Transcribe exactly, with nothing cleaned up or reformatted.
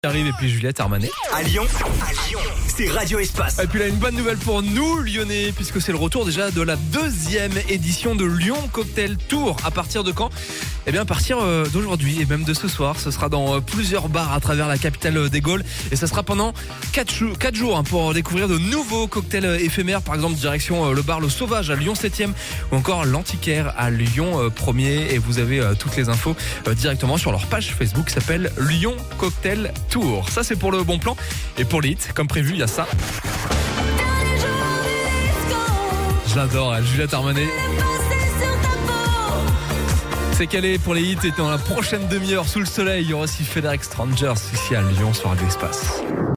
Arrive et puis Juliette Armanet. À Lyon, à Lyon, c'est Radio Espace. Et puis là, une bonne nouvelle pour nous, Lyonnais, puisque c'est le retour déjà de la deuxième édition de Lyon Cocktail Tour. À partir de quand ? Eh bien, à partir d'aujourd'hui et même de ce soir. Ce sera dans plusieurs bars à travers la capitale des Gaules. Et ça sera pendant quatre jours hein, pour découvrir de nouveaux cocktails éphémères. Par exemple, direction le bar Le Sauvage à Lyon septième ou encore l'Antiquaire à Lyon premier. Et vous avez toutes les infos directement sur leur page Facebook qui s'appelle Lyon Cocktail Tour. Ça, c'est pour le bon plan. Et pour les hits, comme prévu, il y a ça. Je l'adore, elle, Juliette Armanet. C'est calé pour les hits et dans la prochaine demi-heure sous le soleil, il y aura aussi Federic Strangers ici à Lyon sur Radio Espace.